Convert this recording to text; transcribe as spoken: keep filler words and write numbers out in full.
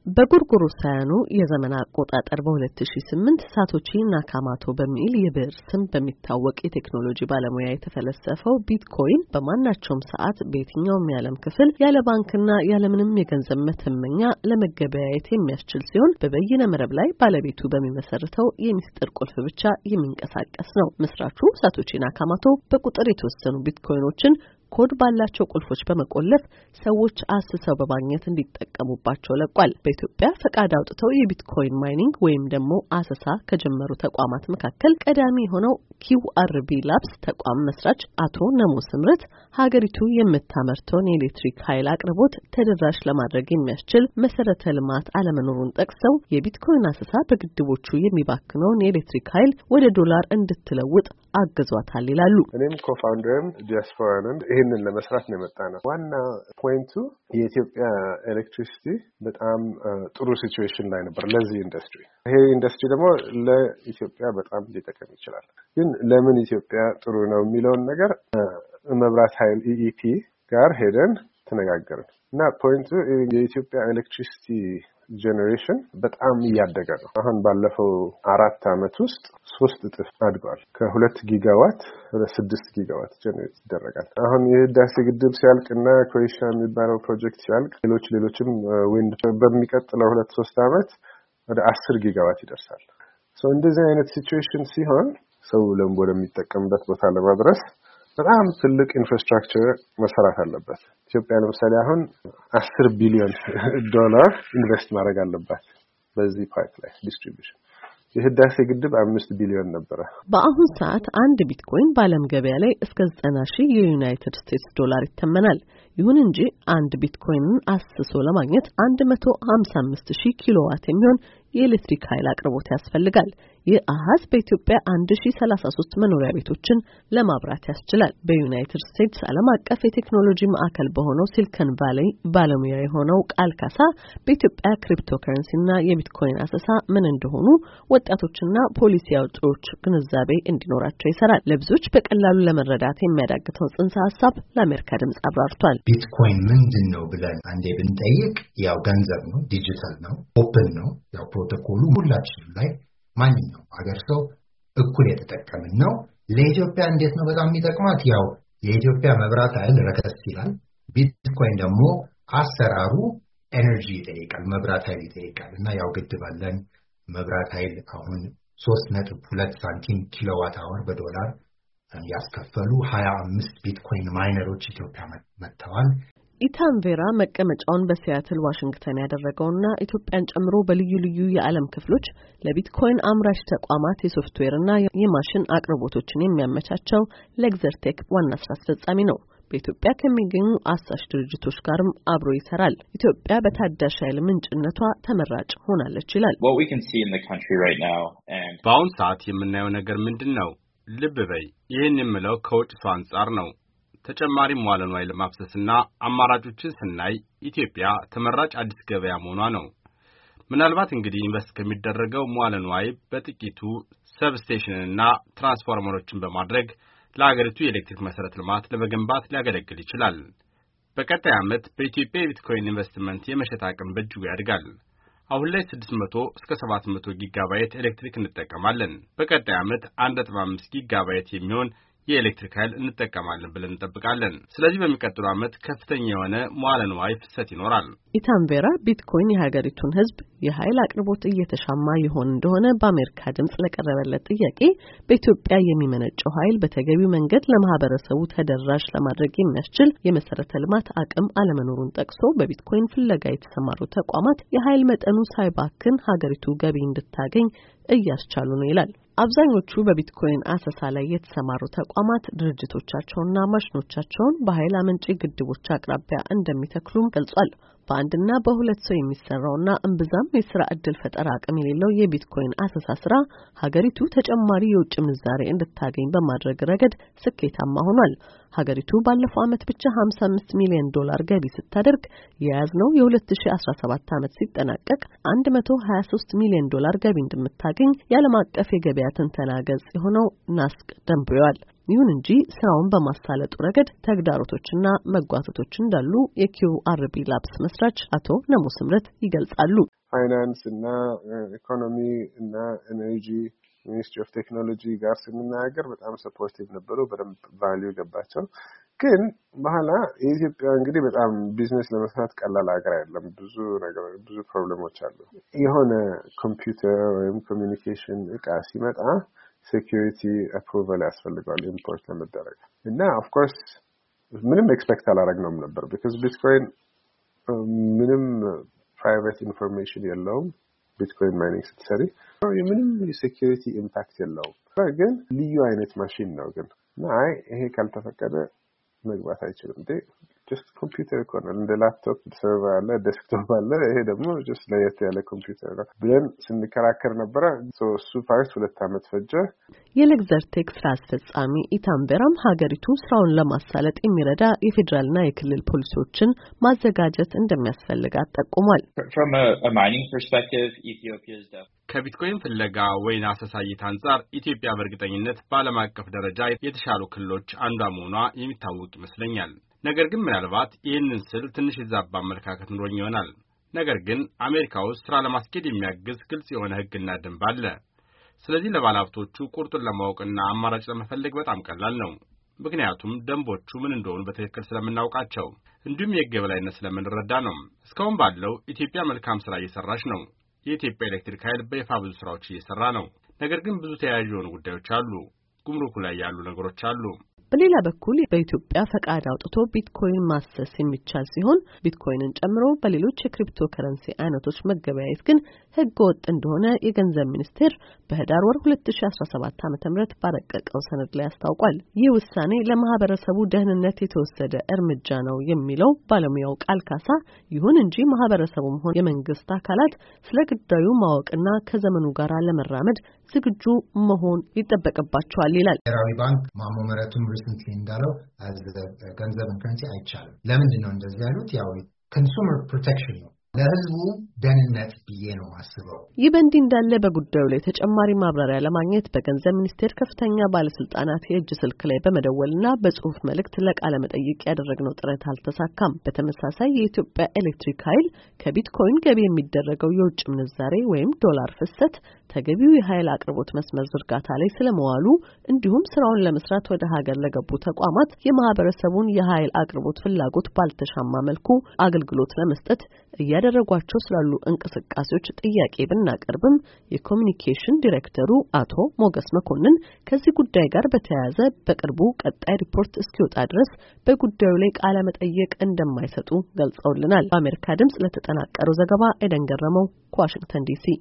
በጉርጉሮሳውያኑ የዘመን አቆጣጠር በ2008 ሳቶሺ ናካሞቶ በሚል የብዕር ስም በሚታወቅ የቴክኖሎጂ ባለሙያ የተፈለሰፈው ቢትኮይን በማናቸውም ሰዓት በየትኛውም የዓለም ክፍል ያለ ባንክና ያለ ምንም የገንዘብ መተመኛ ለመገበያየት የሚያስችል ሲሆን በበይነ መረብ ላይ ባለቤቱ በሚመሰርተው የሚስጥር ቁልፍ ብቻ የሚንቀሳቀስ ነው። መስራቹ ሳቶሺ ናካሞቶ በቁጥር የተወሰኑ ቢትኮይኖችን ኮድ ባላቸው ቁልፎች በመቆለፍ ሰዎች አስሰው በማግኘት እንዲጠቀሙባቸው ለቋል። በኢትዮጵያ ፈቃድ አውጥተው የቢትኮይን ማይኒንግ ወይም ደግሞ አሰሳ ከጀመሩ ተቋማት መካከል ቀዳሚ ሆነው ኪውአርቢ ላብስ ተቋም መስራች አቶ ነሞ ስምረት ሀገሪቱ የምታመርተውን የኤሌክትሪክ ኃይል አቅርቦት ተደራሽ ለማድረግ የሚያስችል መሰረተ ልማት አለመኖሩን ጠቅሰው የቢትኮይን አሰሳ በግድቦቹ የሚባክነውን የኤሌክትሪክ ኃይል ወደ ዶላር እንድትለውጥ አግዟታል ይላሉ። እኔም ኮፋውንደርም ዲያስፖራ ነን። ይሄንን ለመስራት ነው የመጣነው። ዋና ፖይንቱ የኢትዮጵያ ኤሌክትሪሲቲ በጣም ጥሩ ሲቹዌሽን ላይ ነበር ለዚህ ኢንዱስትሪ። ይሄ ኢንዱስትሪ ደግሞ ለኢትዮጵያ በጣም ሊጠቅም ይችላል። ግን ለምን ኢትዮጵያ ጥሩ ነው የሚለውን ነገር መብራት ኃይል ኢኢፒ ጋር ሄደን ተነጋገርን እና ፖይንቱ የኢትዮጵያ ኤሌክትሪሲቲ ጀነሬሽን በጣም እያደገ ነው። አሁን ባለፈው አራት አመት ውስጥ ሶስት እጥፍ አድጓል። ከሁለት ጊጋዋት ወደ ስድስት ጊጋዋት ጀነሬት ይደረጋል። አሁን የህዳሴ ግድብ ሲያልቅና ኮይሻ የሚባለው ፕሮጀክት ሲያልቅ ሌሎች ሌሎችም ዊንድ በሚቀጥለው ሁለት ሶስት አመት ወደ አስር ጊጋዋት ይደርሳል። ሶ እንደዚህ አይነት ሲቹዌሽን ሲሆን ሰው ለምቦ ለሚጠቀምበት ቦታ ለማድረስ በጣም ትልቅ ኢንፍራስትራክቸር መሰራት አለበት። ኢትዮጵያ ለምሳሌ አሁን አስር ቢሊዮን ዶላር ኢንቨስት ማድረግ አለባት በዚህ ፓይፕ ላይ ዲስትሪቢዩሽን። የህዳሴ ግድብ አምስት ቢሊዮን ነበር። በአሁን ሰዓት አንድ ቢትኮይን በዓለም ገበያ ላይ እስከ ዘጠና ሺህ የዩናይትድ ስቴትስ ዶላር ይተመናል። ይሁን እንጂ አንድ ቢትኮይንን አስሶ ለማግኘት አንድ መቶ ሀምሳ አምስት ሺህ ኪሎዋት የሚሆን የኤሌክትሪክ ኃይል አቅርቦት ያስፈልጋል። ይህ አሃዝ በኢትዮጵያ አንድ ሺህ ሰላሳ ሶስት መኖሪያ ቤቶችን ለማብራት ያስችላል። በዩናይትድ ስቴትስ ዓለም አቀፍ የቴክኖሎጂ ማዕከል በሆነው ሲሊኮን ቫሊ ባለሙያ የሆነው ቃል ካሳ በኢትዮጵያ ክሪፕቶከረንሲና የቢትኮይን አሰሳ ምን እንደሆኑ ወጣቶችና ፖሊሲ አውጪዎች ግንዛቤ እንዲኖራቸው ይሰራል። ለብዙዎች በቀላሉ ለመረዳት የሚያዳግተው ጽንሰ ሐሳብ ለአሜሪካ ድምጽ አብራርቷል። ቢትኮይን ምንድነው ብለን አንዴ ብንጠይቅ ያው ገንዘብ ነው፣ ዲጂታል ነው፣ ኦፕን ነው። ያው ፕሮቶኮሉ ሁላችንም ላይ ማንኛውም ሀገር ሰው እኩል የተጠቀምን ነው። ለኢትዮጵያ እንዴት ነው በጣም የሚጠቅማት? ያው የኢትዮጵያ መብራት ኃይል ረከስ ይላል። ቢትኮይን ደግሞ አሰራሩ ኤነርጂ ይጠይቃል፣ መብራት ኃይል ይጠይቃል እና ያው ግድብ አለን። መብራት ኃይል አሁን ሶስት ነጥብ ሁለት ሳንቲም ኪሎዋት አወር በዶላር ያስከፈሉ ሀያ አምስት ቢትኮይን ማይነሮች ኢትዮጵያ መጥተዋል። ኢታንቬራ መቀመጫውን በሲያትል ዋሽንግተን ያደረገውና ኢትዮጵያን ጨምሮ በልዩ ልዩ የዓለም ክፍሎች ለቢትኮይን አምራች ተቋማት የሶፍትዌርና የማሽን አቅርቦቶችን የሚያመቻቸው ሌግዘርቴክ ዋና ስራ አስፈጻሚ ነው። በኢትዮጵያ ከሚገኙ አሳሽ ድርጅቶች ጋርም አብሮ ይሰራል። ኢትዮጵያ በታዳሽ ኃይል ምንጭነቷ ተመራጭ ሆናለች ይላል። በአሁን ሰዓት የምናየው ነገር ምንድነው? ልብ በይ፣ ይህን የምለው ከውጭ ሰው አንጻር ነው። ተጨማሪ መዋለ ንዋይ ለማፍሰስና አማራጮችን ስናይ ኢትዮጵያ ተመራጭ አዲስ ገበያ መሆኗ ነው። ምናልባት እንግዲህ ኢንቨስት ከሚደረገው መዋለ ንዋይ በጥቂቱ ሰብስቴሽንና ትራንስፎርመሮችን በማድረግ ለሀገሪቱ የኤሌክትሪክ መሰረተ ልማት ለመገንባት ሊያገለግል ይችላል። በቀጣይ ዓመት በኢትዮጵያ የቢትኮይን ኢንቨስትመንት የመሸጥ አቅም በእጅጉ ያድጋል። አሁን ላይ ስድስት መቶ እስከ ሰባት መቶ ጊጋባይት ኤሌክትሪክ እንጠቀማለን። በቀጣይ ዓመት አንድ ነጥብ አምስት ጊጋባይት የሚሆን የኤሌክትሪክ ኃይል እንጠቀማለን ብለን እንጠብቃለን። ስለዚህ በሚቀጥለው ዓመት ከፍተኛ የሆነ መዋለ ንዋይ ፍሰት ይኖራል። ኢታንቬራ ቢትኮይን የሀገሪቱን ሕዝብ የኃይል አቅርቦት እየተሻማ ይሆን እንደሆነ በአሜሪካ ድምጽ ለቀረበለት ጥያቄ በኢትዮጵያ የሚመነጨው ኃይል በተገቢው መንገድ ለማህበረሰቡ ተደራሽ ለማድረግ የሚያስችል የመሰረተ ልማት አቅም አለመኖሩን ጠቅሶ በቢትኮይን ፍለጋ የተሰማሩ ተቋማት የኃይል መጠኑ ሳይባክን ሀገሪቱ ገቢ እንድታገኝ እያስቻሉ ነው ይላል። አብዛኞቹ በቢትኮይን አሰሳ ላይ የተሰማሩ ተቋማት ድርጅቶቻቸውና ማሽኖቻቸውን በኃይል አመንጪ ግድቦች አቅራቢያ እንደሚተክሉም ገልጿል። በአንድና በሁለት ሰው የሚሰራውና እምብዛም የሥራ ዕድል ፈጠራ አቅም የሌለው የቢትኮይን አሰሳ ስራ ሀገሪቱ ተጨማሪ የውጭ ምንዛሬ እንድታገኝ በማድረግ ረገድ ስኬታማ ሆኗል። ሀገሪቱ ባለፈው ዓመት ብቻ ሀምሳ አምስት ሚሊዮን ዶላር ገቢ ስታደርግ የያዝነው የ2017 ዓመት ሲጠናቀቅ አንድ መቶ ሀያ ሶስት ሚሊዮን ዶላር ገቢ እንደምታገኝ የዓለም አቀፍ የገበያ ትንተና ገጽ የሆነው ናስቅ ደንብሯል። ይሁን እንጂ ስራውን በማሳለጡ ረገድ ተግዳሮቶችና መጓተቶች እንዳሉ የኪውአርቢ ላብስ መስራች አቶ ነሙ ስምረት ይገልጻሉ። ፋይናንስ እና ኢኮኖሚ እና ኤነርጂ ሚኒስትሪ ኦፍ ቴክኖሎጂ ጋር ስንናገር በጣም ሰፖርቲቭ ነበሩ። በደንብ ቫልዩ ገባቸው። ግን በኋላ የኢትዮጵያ እንግዲህ በጣም ቢዝነስ ለመስራት ቀላል ሀገር አይደለም። ብዙ ነገር ብዙ ፕሮብሌሞች አሉ። የሆነ ኮምፒውተር ወይም ኮሚኒኬሽን እቃ ሲመጣ ሴኩሪቲ አፕሩቫል ያስፈልጋል ኢምፖርት ለመደረግ እና ኦፍ ኮርስ ምንም ኤክስፔክት አላደረግነውም ነበር ቢካዝ ቢትኮይን ምንም ፕራይቬት ኢንፎርሜሽን የለውም። ቢትኮይን ማይኒንግ ስትሰሪ ምንም የሴኩሪቲ ኢምፓክት የለውም። ግን ልዩ አይነት ማሽን ነው። ግን አይ ይሄ ካልተፈቀደ መግባት አይችልም። እንዴ ጀስት ኮምፒውተር እኮ ነው፣ እንደ ላፕቶፕ ሰርቨር አለ፣ ዴስክቶፕ አለ። ይሄ ደግሞ ጀስት ለየት ያለ ኮምፒውተር ነው ብለን ስንከራከር ነበረ። እሱ ፓርት ሁለት ዓመት ፈጀ። የሌግዘርቴክ ስራ አስፈጻሚ ኢታምበራም ሀገሪቱ ስራውን ለማሳለጥ የሚረዳ የፌዴራልና የክልል ፖሊሲዎችን ማዘጋጀት እንደሚያስፈልጋት ጠቁሟል። ከቢትኮይን ፍለጋ ወይን አሰሳ እይታ አንጻር ኢትዮጵያ በእርግጠኝነት በዓለም አቀፍ ደረጃ የተሻሉ ክልሎች አንዷ መሆኗ የሚታወቅ ይመስለኛል። ነገር ግን ምናልባት ይህንን ስል ትንሽ የዛባ አመለካከት ኑሮኝ ይሆናል። ነገር ግን አሜሪካ ውስጥ ስራ ለማስኬድ የሚያግዝ ግልጽ የሆነ ሕግና ደንብ አለ። ስለዚህ ለባለሀብቶቹ ቁርጡን ለማወቅና አማራጭ ለመፈለግ በጣም ቀላል ነው። ምክንያቱም ደንቦቹ ምን እንደሆኑ በትክክል ስለምናውቃቸው እንዲሁም የሕግ የበላይነት ስለምንረዳ ነው። እስካሁን ባለው ኢትዮጵያ መልካም ስራ እየሰራች ነው። የኢትዮጵያ ኤሌክትሪክ ኃይል በይፋ ብዙ ስራዎች እየሰራ ነው። ነገር ግን ብዙ ተያያዥ የሆኑ ጉዳዮች አሉ። ጉምሩኩ ላይ ያሉ ነገሮች አሉ። በሌላ በኩል በኢትዮጵያ ፈቃድ አውጥቶ ቢትኮይን ማሰስ የሚቻል ሲሆን ቢትኮይንን ጨምሮ በሌሎች የክሪፕቶ ከረንሲ አይነቶች መገበያየት ግን ሕገ ወጥ እንደሆነ የገንዘብ ሚኒስቴር በህዳር ወር ሁለት ሺህ አስራ ሰባት ዓመተ ምህረት ባረቀቀው ሰነድ ላይ አስታውቋል። ይህ ውሳኔ ለማህበረሰቡ ደህንነት የተወሰደ እርምጃ ነው የሚለው ባለሙያው ቃል ካሳ፣ ይሁን እንጂ ማህበረሰቡም ሆነ የመንግስት አካላት ስለ ጉዳዩ ማወቅና ከዘመኑ ጋር ለመራመድ ዝግጁ መሆን ይጠበቅባቸዋል ይላል። ብሔራዊ ባንክ ማሞ ምህረቱም ሪሰንትሊ እንዳለው ገንዘብን ከረንሲ አይቻልም። ለምንድን ነው እንደዚህ ያሉት? ያው ኮንሱመር ፕሮቴክሽን ነው፣ ለህዝቡ ደህንነት ብዬ ነው አስበው። ይህ በእንዲህ እንዳለ በጉዳዩ ላይ ተጨማሪ ማብራሪያ ለማግኘት በገንዘብ ሚኒስቴር ከፍተኛ ባለስልጣናት የእጅ ስልክ ላይ በመደወልና በጽሁፍ መልእክት ለቃለ መጠይቅ ያደረግነው ጥረት አልተሳካም። በተመሳሳይ የኢትዮጵያ ኤሌክትሪክ ኃይል ከቢትኮይን ገቢ የሚደረገው የውጭ ምንዛሬ ወይም ዶላር ፍሰት ተገቢው የኃይል አቅርቦት መስመር ዝርጋታ ላይ ስለመዋሉ እንዲሁም ስራውን ለመስራት ወደ ሀገር ለገቡ ተቋማት የማህበረሰቡን የኃይል አቅርቦት ፍላጎት ባልተሻማ መልኩ አገልግሎት ለመስጠት እያደረጓቸው ስላሉ እንቅስቃሴዎች ጥያቄ ብናቀርብም የኮሚኒኬሽን ዲሬክተሩ አቶ ሞገስ መኮንን ከዚህ ጉዳይ ጋር በተያያዘ በቅርቡ ቀጣይ ሪፖርት እስኪወጣ ድረስ በጉዳዩ ላይ ቃለ መጠይቅ እንደማይሰጡ ገልጸውልናል። በአሜሪካ ድምጽ ለተጠናቀረው ዘገባ ኤደን ገረመው ከዋሽንግተን ዲሲ